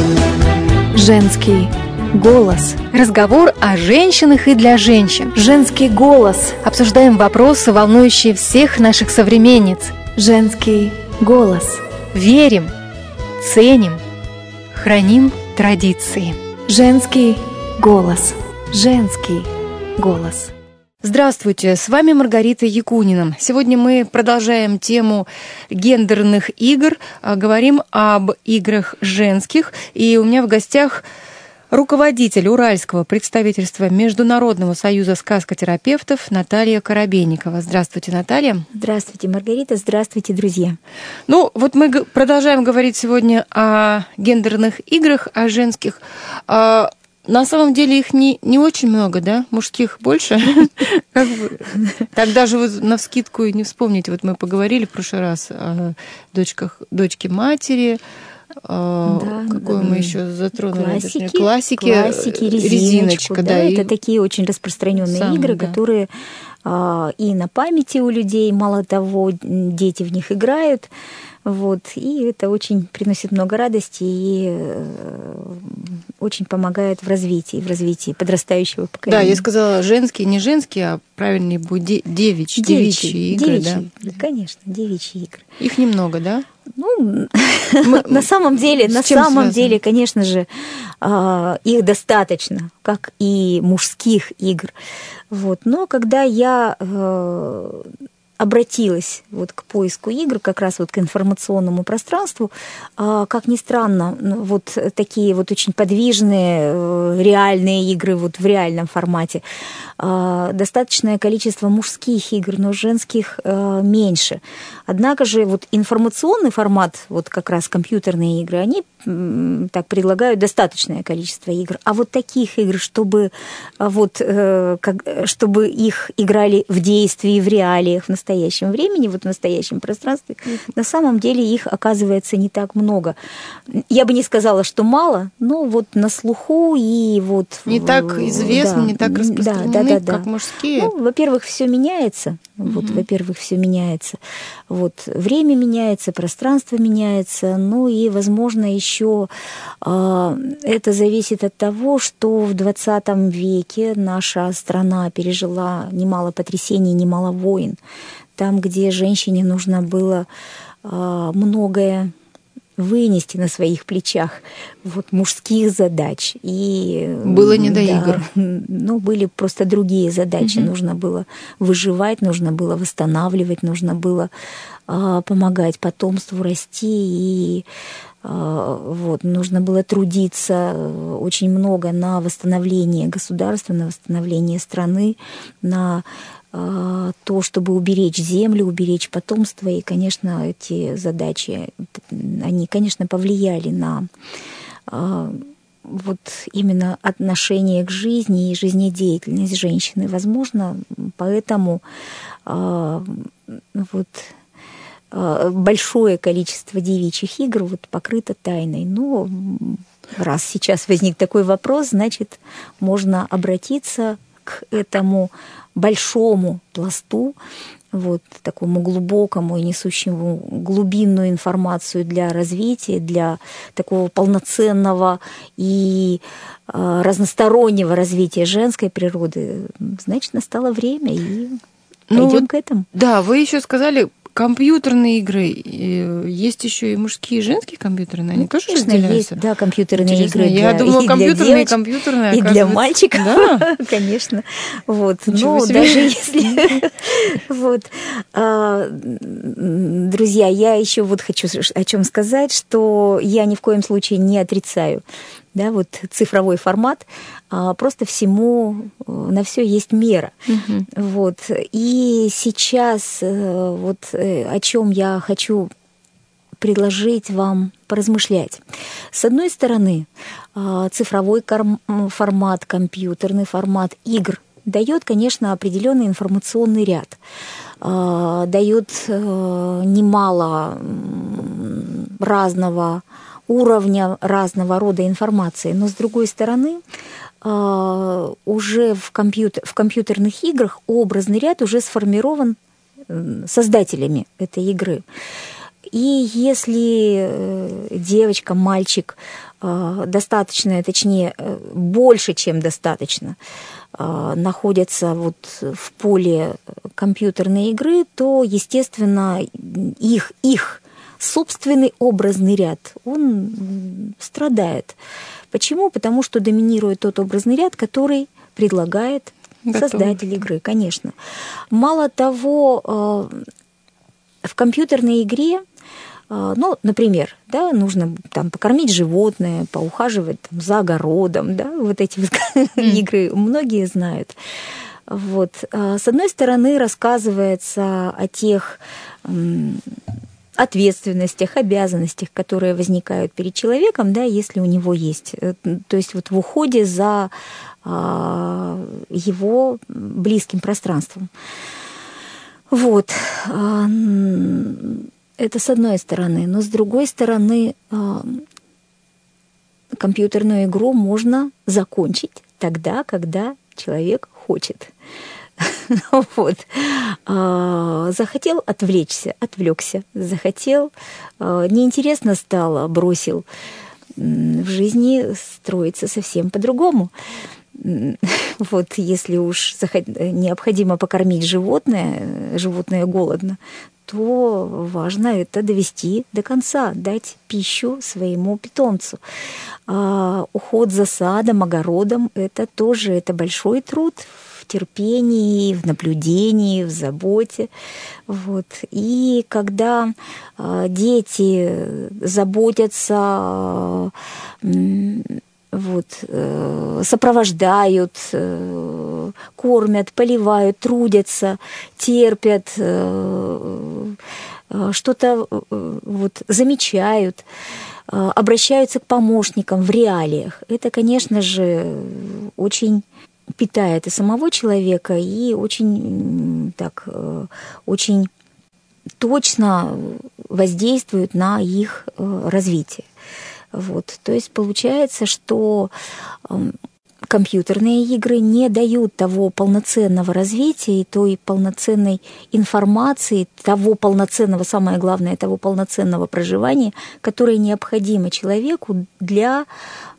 Женский голос. Разговор о женщинах и для женщин. Женский голос. Обсуждаем вопросы, волнующие всех наших современниц. Женский голос. Верим, ценим, храним традиции. Женский голос. Женский голос. Здравствуйте, с вами Маргарита Якунина. Сегодня мы продолжаем тему гендерных игр, говорим об играх женских. И у меня в гостях руководитель Уральского представительства Международного союза сказкотерапевтов Наталья Коробейникова. Здравствуйте, Наталья. Здравствуйте, Маргарита. Здравствуйте, друзья. Ну, вот мы продолжаем говорить сегодня о гендерных играх, о женских. На самом деле их не очень много, да? Мужских больше? Так даже вы навскидку и не вспомните. Вот мы поговорили в прошлый раз о дочке матери. Какую мы еще затронули? Классики, резиночка. Да, это такие очень распространенные игры, которые и на памяти у людей, мало того, дети в них играют. Вот, и это очень приносит много радости и очень помогает в развитии подрастающего поколения. Да, я сказала женские, не женские, а правильнее будет девичьи игры. Да? Конечно, девичьи игры. Их немного, да? Ну, на самом деле, конечно же, их достаточно, как и мужских игр. Вот. Но когда я обратилась вот к поиску игр, как раз вот к информационному пространству, как ни странно, вот такие вот очень подвижные, реальные игры вот в реальном формате, достаточное количество мужских игр, но женских меньше. Однако же вот информационный формат, вот как раз компьютерные игры, они так предлагают достаточное количество игр. А вот таких игр, чтобы их играли в действии, в реалиях, в настоящем времени, вот в настоящем пространстве, на самом деле их оказывается не так много. Я бы не сказала, что мало, но вот на слуху и вот... Не так известны, да, не так распространены, как мужские. Ну, во-первых, все меняется. Во-первых, все меняется. Вот, время меняется, пространство меняется, ну и, возможно, еще это зависит от того, что в 20 веке наша страна пережила немало потрясений, немало войн. Там, где женщине нужно было многое вынести на своих плечах, вот, мужских задач. И, было не до игр. Ну, были просто другие задачи. Нужно было выживать, нужно было восстанавливать, нужно было помогать потомству расти, и вот, нужно было трудиться очень много на восстановление государства, на восстановление страны, на то, чтобы уберечь землю, уберечь потомство. И, конечно, эти задачи, они, конечно, повлияли на вот именно отношение к жизни и жизнедеятельность женщины. Возможно, поэтому вот большое количество девичьих игр вот покрыто тайной. Но раз сейчас возник такой вопрос, значит, можно обратиться к этому большому пласту, вот такому глубокому и несущему глубинную информацию для развития, для такого полноценного и разностороннего развития женской природы. Значит, настало время, и пойдем к этому. Да, вы еще сказали, компьютерные игры. Есть еще и мужские, и женские компьютерные. Они тоже разделяются? Есть, да, компьютерные игры. Я думала, компьютерные, и для мальчиков, да? Конечно. Вот. Но даже если... Вот. Друзья, я еще вот хочу о чем сказать, что я ни в коем случае не отрицаю, да, вот цифровой формат, просто всему, на все есть мера. Вот. И сейчас вот о чем я хочу предложить вам поразмышлять. С одной стороны, цифровой формат, компьютерный формат игр дает, конечно, определенный информационный ряд, дает немало разного уровня, разного рода информации. Но, с другой стороны, уже в компьютерных играх образный ряд уже сформирован создателями этой игры. И если девочка, мальчик достаточно, точнее, больше, чем достаточно, находятся вот в поле компьютерной игры, то, естественно, их собственный образный ряд, он страдает. Почему? Потому что доминирует тот образный ряд, который предлагает создатель игры, конечно. Мало того, в компьютерной игре, ну, например, да, нужно там покормить животное, поухаживать там за огородом, да, вот эти игры многие знают. Вот. С одной стороны, рассказывается о тех ответственностях, обязанностях, которые возникают перед человеком, да, если у него есть. То есть вот в уходе за его близким пространством. Вот. Это с одной стороны. Но с другой стороны, компьютерную игру можно закончить тогда, когда человек хочет. Вот. Захотел отвлекся. Захотел, неинтересно стало, бросил. В жизни строится совсем по-другому. Вот если уж необходимо покормить животное голодно, то важно это довести до конца, дать пищу своему питомцу. Уход за садом, огородом – это тоже большой труд в терпении, в наблюдении, в заботе. Вот. И когда дети заботятся, вот, сопровождают, кормят, поливают, трудятся, терпят, что-то вот замечают, обращаются к помощникам в реалиях. Это, конечно же, очень питает и самого человека, и очень точно воздействует на их развитие. Вот. То есть получается, что компьютерные игры не дают того полноценного развития и той полноценной информации, того полноценного, самое главное, того полноценного проживания, которое необходимо человеку для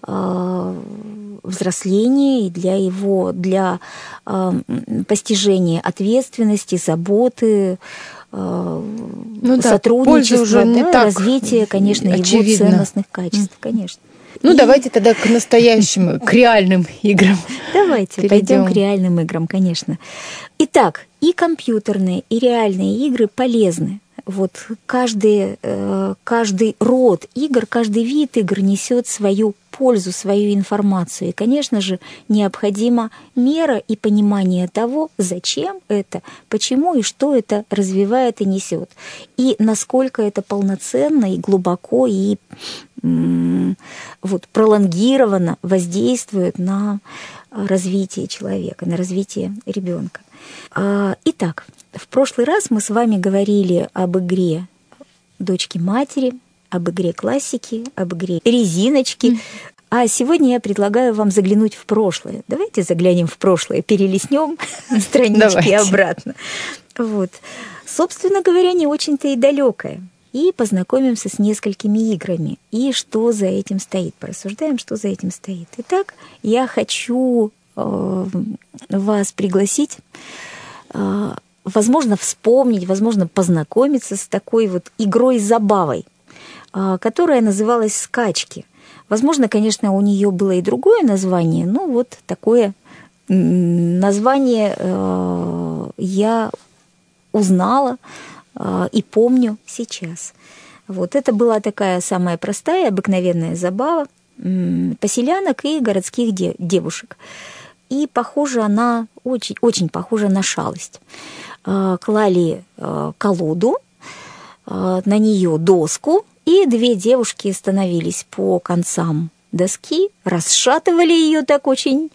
взросления и для постижения ответственности, заботы, сотрудничества, уже не так развития, конечно, очевидно. Его ценностных качеств, конечно. Давайте тогда к настоящим, к реальным играм. Давайте пойдем к реальным играм, конечно. Итак, и компьютерные, и реальные игры полезны. Вот каждый род игр, каждый вид игр несет свою пользу, свою информацию. И, конечно же, необходима мера и понимание того, зачем это, почему и что это развивает и несет. И насколько это полноценно и глубоко и вот пролонгированно воздействует на развитие человека, на развитие ребенка. Итак, в прошлый раз мы с вами говорили об игре «Дочки матери», об игре классики, об игре резиночки. А сегодня я предлагаю вам заглянуть в прошлое. Давайте заглянем в прошлое, перелистнем странички обратно. Вот. Собственно говоря, не очень-то и далекое. И познакомимся с несколькими играми. И что за этим стоит. Порассуждаем, что за этим стоит. Итак, я хочу вас пригласить, возможно, вспомнить, возможно, познакомиться с такой вот игрой-забавой, которая называлась «Скачки». Возможно, конечно, у нее было и другое название, но вот такое название я узнала и помню сейчас. Вот это была такая самая простая, обыкновенная забава поселянок и городских девушек. И похожа она, очень похожа на шалость. Клали колоду, на нее доску, и две девушки становились по концам доски, расшатывали ее так очень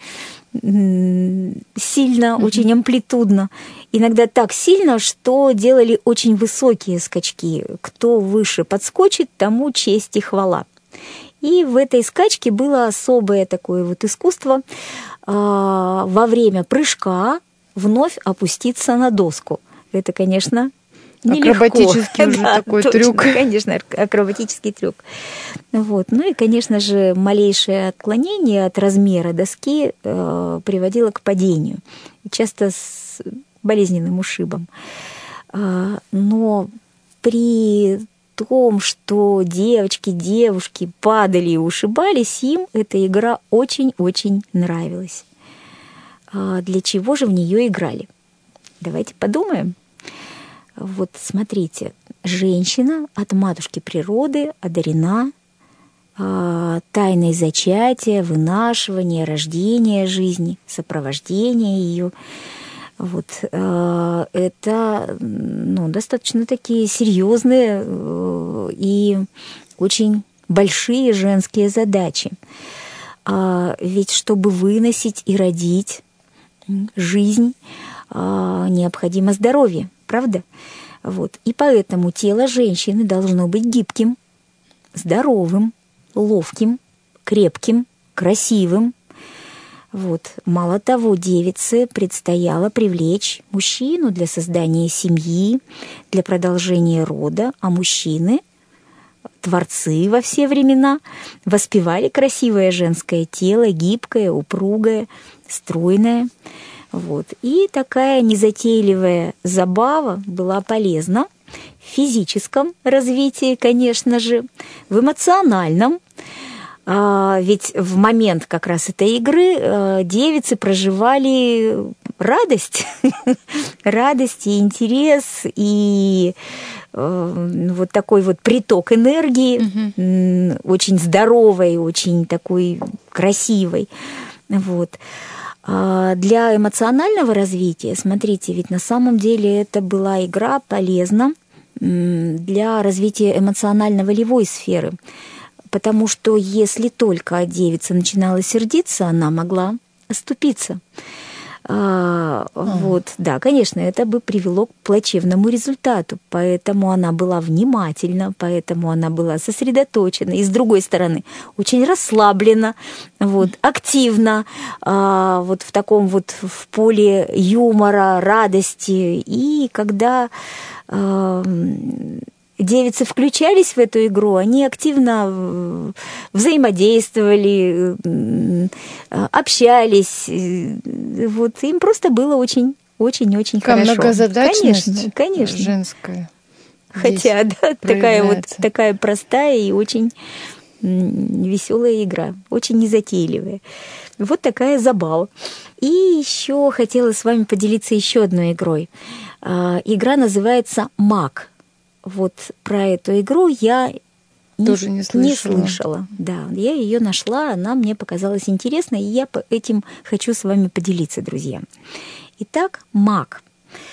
сильно, очень амплитудно. Иногда так сильно, что делали очень высокие скачки. Кто выше подскочит, тому честь и хвала. И в этой скачке было особое такое вот искусство во время прыжка вновь опуститься на доску. Это, конечно, нелегко. Акробатический уже такой точно, трюк. Конечно, акробатический трюк. Вот. Ну и, конечно же, малейшее отклонение от размера доски приводило к падению, часто с болезненным ушибом. Но при том, что девушки падали и ушибались, им эта игра очень-очень нравилась. Для чего же в нее играли? Давайте подумаем. Вот смотрите, женщина от матушки природы одарена тайной зачатия, вынашивания, рождения жизни, сопровождения ее. Вот, это достаточно такие серьезные и очень большие женские задачи. Ведь чтобы выносить и родить жизнь, необходимо здоровье, правда? Вот. И поэтому тело женщины должно быть гибким, здоровым, ловким, крепким, красивым. Вот. Мало того, девице предстояло привлечь мужчину для создания семьи, для продолжения рода, а мужчины, творцы во все времена, воспевали красивое женское тело, гибкое, упругое, стройное. Вот. И такая незатейливая забава была полезна в физическом развитии, конечно же, в эмоциональном. Ведь в момент как раз этой игры девицы проживали радость, радость и интерес, и вот такой вот приток энергии, очень здоровой, очень такой красивой. Вот. Для эмоционального развития, смотрите, ведь на самом деле это была игра полезна для развития эмоционально-волевой сферы. Потому что если только девица начинала сердиться, она могла оступиться. Вот, да, конечно, это бы привело к плачевному результату. Поэтому она была внимательна, поэтому она была сосредоточена. И с другой стороны, очень расслаблена, вот, активна, вот в таком вот в поле юмора, радости. И когда девицы включались в эту игру, они активно взаимодействовали, общались. Вот им просто было очень-очень хорошо. Многозадачность конечно. женская. Хотя, да, такая простая и очень веселая игра, очень незатейливая. Вот такая забава. И еще хотела с вами поделиться еще одной игрой. Игра называется «Маг». Вот про эту игру я тоже не слышала. Да, я ее нашла, она мне показалась интересной, и я этим хочу с вами поделиться, друзья. Итак, «Маг».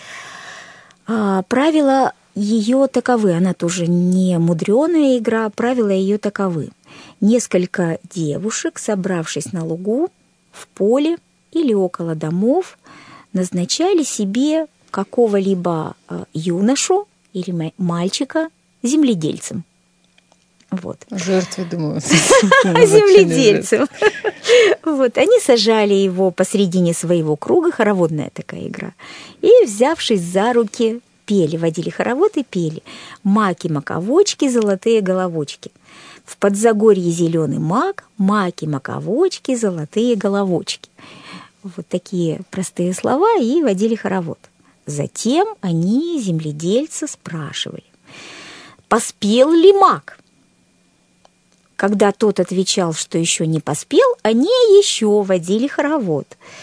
Правила ее таковы, она тоже не мудреная игра, правила ее таковы. Несколько девушек, собравшись на лугу, в поле или около домов, назначали себе какого-либо юношу или мальчика земледельцем. Вот. Жертвы, думаю. Земледельцем. Вот. Они сажали его посредине своего круга, хороводная такая игра, и, взявшись за руки, пели, водили хоровод и пели: «Маки-маковочки, золотые головочки. В подзагорье зеленый мак, маки-маковочки, золотые головочки». Вот такие простые слова, и водили хоровод. Затем они, земледельцы, спрашивали: поспел ли маг? Когда тот отвечал, что еще не поспел, они еще водили хоровод.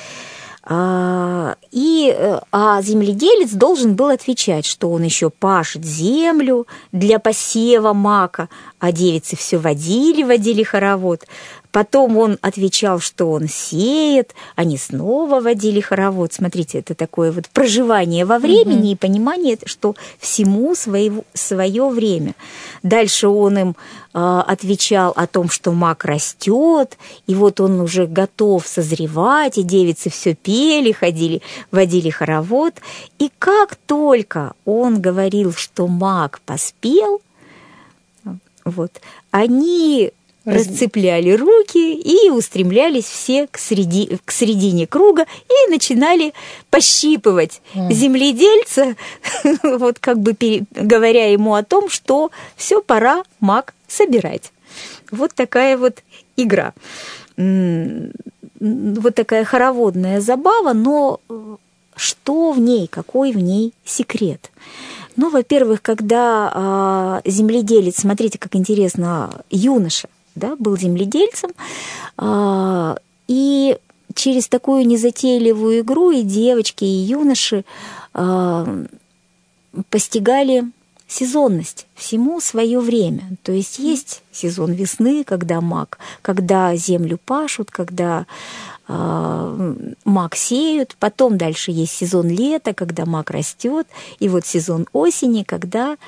А земледелец должен был отвечать, что он еще пашет землю для посева мака, а девицы все водили хоровод. Потом он отвечал, что он сеет, они снова водили хоровод. Смотрите, это такое вот проживание во времени и понимание, что всему свое время. Дальше он им отвечал о том, что мак растет, и вот он уже готов созревать, и девицы все пели, ходили, водили хоровод. И как только он говорил, что мак поспел, вот, они расцепляли руки и устремлялись все к середине круга и начинали пощипывать земледельца, вот как бы говоря ему о том, что все, пора мак собирать. Вот такая вот игра. Вот такая хороводная забава, но что в ней, какой в ней секрет? Ну, во-первых, когда земледелец, смотрите, как интересно, юноша, да, был земледельцем, и через такую незатейливую игру и девочки, и юноши постигали сезонность, всему свое время. То есть есть сезон весны, когда мак, когда землю пашут, когда мак сеют, потом дальше есть сезон лета, когда мак растет, и вот сезон осени, когда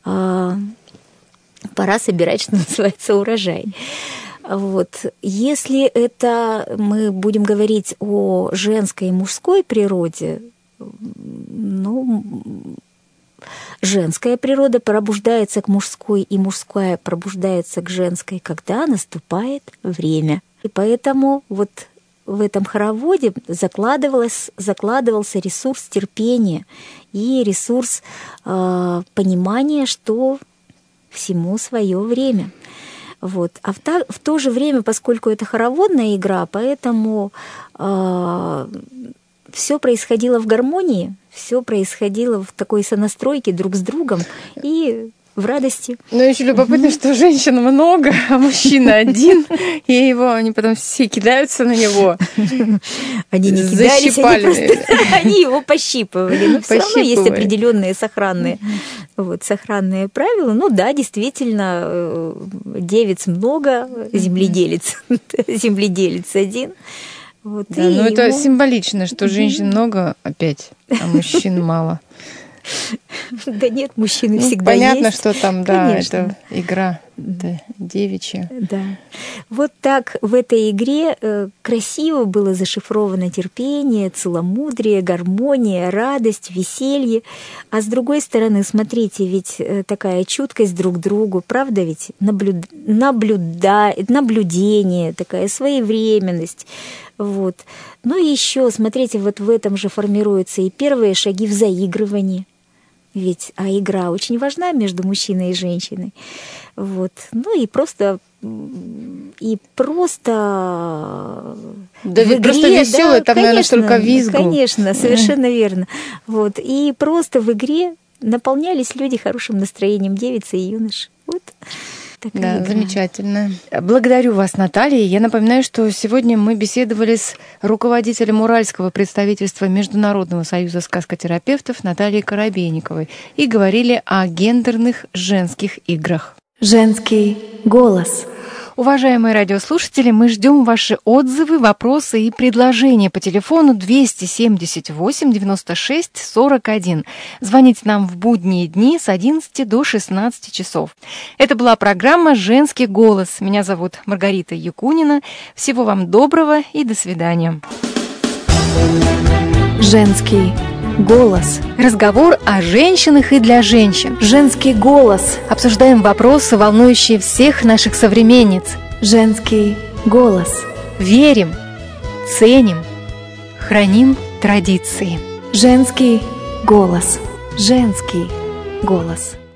пора собирать, что называется, урожай. Вот. Если это мы будем говорить о женской и мужской природе, ну, женская природа пробуждается к мужской, и мужская пробуждается к женской, когда наступает время. И поэтому вот в этом хороводе закладывался ресурс терпения и ресурс понимания, что всему свое время. Вот. А в то же время, поскольку это хороводная игра, поэтому все происходило в гармонии, все происходило в такой сонастройке друг с другом и в радости. Но еще любопытно, что женщин много, а мужчина один, и они потом все кидаются на него. Они не кидались, они его пощипывали. Но все равно есть определенные сохранные правила. Ну да, действительно, девиц много, земледелец один. Вот, да, но это символично, что женщин много опять, а мужчин мало. Да нет, мужчины всегда понятно, есть. что там, да, конечно. это игра, это девичья. Да. Вот так в этой игре красиво было зашифровано терпение, целомудрие, гармония, радость, веселье. А с другой стороны, смотрите, ведь такая чуткость друг к другу, правда ведь? Наблюдение, такая своевременность. Вот. Ну и еще, смотрите, вот в этом же формируются и первые шаги в заигрывании. Ведь игра очень важна между мужчиной и женщиной. Вот. Ну и просто да ведь просто весело, там, наверное, столько визгу. Конечно, совершенно верно. Вот. И просто в игре наполнялись люди хорошим настроением, девицы и юноши. Вот. Да, замечательно. Благодарю вас, Наталья. Я напоминаю, что сегодня мы беседовали с руководителем Уральского представительства Международного союза сказкотерапевтов Натальей Коробейниковой и говорили о гендерных женских играх. Женский голос. Уважаемые радиослушатели, мы ждем ваши отзывы, вопросы и предложения по телефону 278 96 41. Звоните нам в будние дни с 11 до 16 часов. Это была программа «Женский голос». Меня зовут Маргарита Якунина. Всего вам доброго и до свидания. Женский голос. Разговор о женщинах и для женщин. Женский голос. Обсуждаем вопросы, волнующие всех наших современниц. Женский голос. Верим, ценим, храним традиции. Женский голос. Женский голос.